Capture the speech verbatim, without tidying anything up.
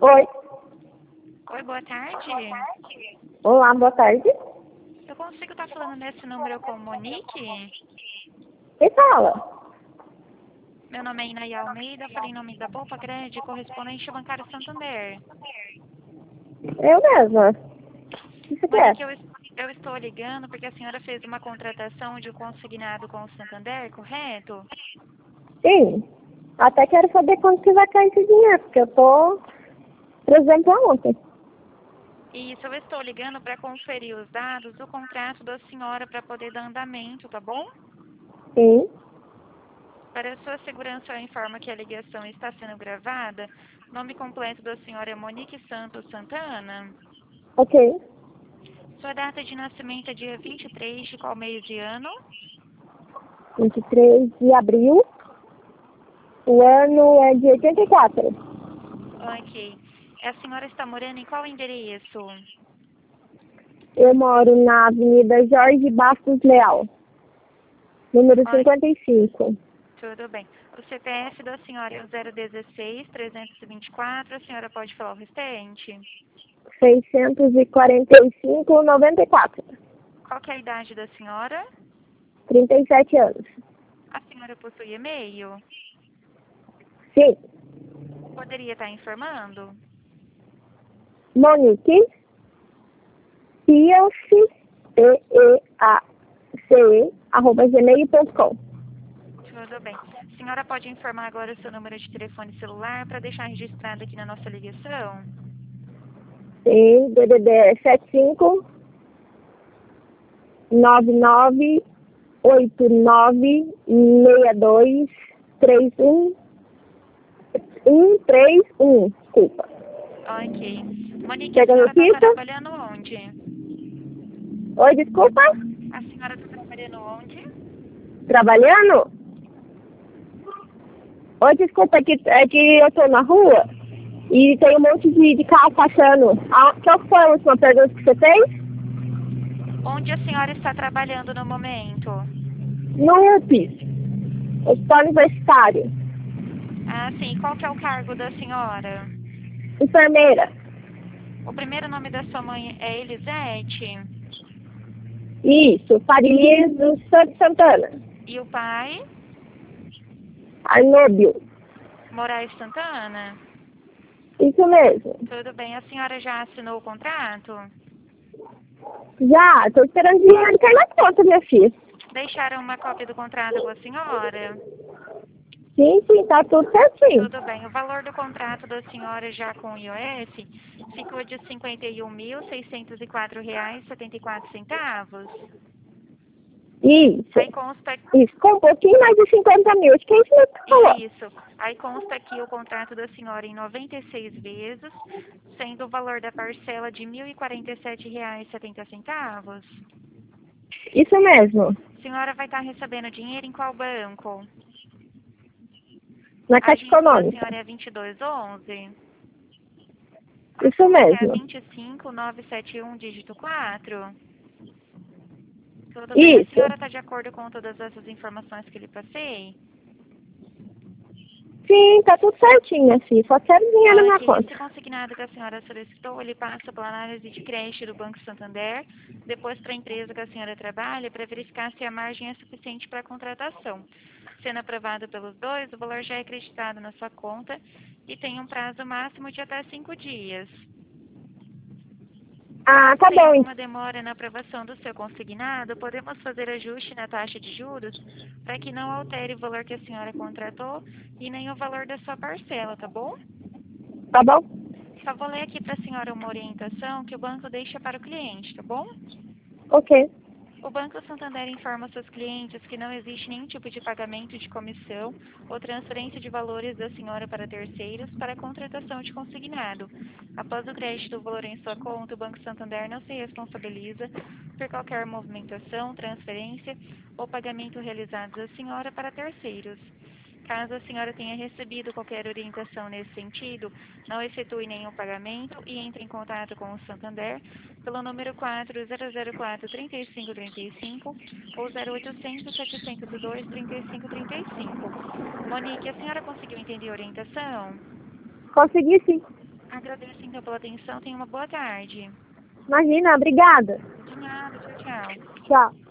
Oi. Oi, boa tarde. Olá, boa tarde. Eu consigo estar falando nesse número com Monique? Quem fala? Meu nome é Inaí Almeida, falei em nome da Poupa Grande, correspondente ao Bancário Santander. Eu mesma. O que você quer? Monique, eu, eu estou ligando porque a senhora fez uma contratação de um consignado com o Santander, correto? Sim. Até quero saber quando que vai cair esse dinheiro, porque eu tô trazendo pra ontem. Isso, eu estou ligando para conferir os dados do contrato da senhora para poder dar andamento, tá bom? Sim. Para a sua segurança, eu informo que a ligação está sendo gravada. Nome completo da senhora é Monique Santos Santana. Ok. Sua data de nascimento é dia vinte e três de qual mês de ano? vinte e três de abril. O ano é de oitenta e quatro. Ok. A senhora está morando em qual endereço? Eu moro na Avenida Jorge Bastos Leal, número Ok, cinquenta e cinco. tudo bem. O C P F da senhora é o zero dezesseis, trezentos e vinte e quatro. A senhora pode falar o restante? seiscentos e quarenta e cinco, noventa e quatro. Qual que é a idade da senhora? trinta e sete anos. A senhora possui e-mail? Sim. Poderia estar informando? Monique Peace, P E A C E, arroba gmail ponto com. Tudo bem. A senhora pode informar agora o seu número de telefone celular para deixar registrado aqui na nossa ligação? Sim, D D D é sete cinco nove nove oito nove seis dois três um um três um. Desculpa. Ok. Monique, a Quer que eu senhora está repita? trabalhando onde? Oi, desculpa? A senhora está trabalhando onde? Trabalhando? Oi, desculpa, é que, é que eu tô na rua e tem um monte de, de carro passando. Ah, qual foi a última pergunta que você fez? Onde a senhora está trabalhando no momento? No U P S, Hospital Universitário. Ah, sim. Qual que é o cargo da senhora? Enfermeira. O primeiro nome da sua mãe é Elisete? Isso, Farias do Santo Santana. E o pai? Arnóbio. Moraes Santana? Isso mesmo. Tudo bem. A senhora já assinou o contrato? Já, tô esperando dinheiro cair na conta, minha filha. Deixaram uma cópia do contrato com a senhora? Sim, sim, tá tudo certinho. Tudo bem. O valor do contrato da senhora já com o I O F ficou de cinquenta e um mil, seiscentos e quatro reais e setenta e quatro centavos. Isso. Aí consta Isso, com um pouquinho mais de cinquenta mil. Acho que é isso mesmo que você falou. isso. Aí consta aqui o contrato da senhora em noventa e seis vezes, sendo o valor da parcela de mil e quarenta e sete reais e setenta centavos. Isso mesmo. A senhora vai estar recebendo dinheiro em qual banco? Na A Caixa agência da Econômica. senhora é vinte e dois onze? Isso É mesmo. vinte e cinco, novecentos e setenta e um, dígito quatro? Tudo bem. A Isso. senhora está de acordo com todas essas informações que lhe passei? Sim, tá tudo certinho, minha filha. Só quero dinheiro na minha Ok. conta. Esse consignado que a senhora solicitou, ele passa pela análise de crédito do Banco Santander, depois para a empresa que a senhora trabalha, para verificar se a margem é suficiente para a contratação. Sendo aprovado pelos dois, o valor já é acreditado na sua conta e tem um prazo máximo de até cinco dias. Ah, Caso tá tenha bom. alguma então. demora na aprovação do seu consignado, podemos fazer ajuste na taxa de juros para que não altere o valor que a senhora contratou e nem o valor da sua parcela, tá bom? Tá bom? Só vou ler aqui para a senhora uma orientação que o banco deixa para o cliente, tá bom? Ok. O Banco Santander informa seus clientes que não existe nenhum tipo de pagamento de comissão ou transferência de valores da senhora para terceiros para a contratação de consignado. Após o crédito do valor em sua conta, o Banco Santander não se responsabiliza por qualquer movimentação, transferência ou pagamento realizados da senhora para terceiros. Caso a senhora tenha recebido qualquer orientação nesse sentido, não efetue nenhum pagamento e entre em contato com o Santander pelo número quatro zero zero quatro, três cinco três cinco ou zero oitocentos, setecentos e dois, trinta e cinco trinta e cinco. Monique, a senhora conseguiu entender a orientação? Consegui sim. agradeço então pela atenção. Tenha uma boa tarde. Imagina, obrigada. De nada. Tchau, tchau. Tchau.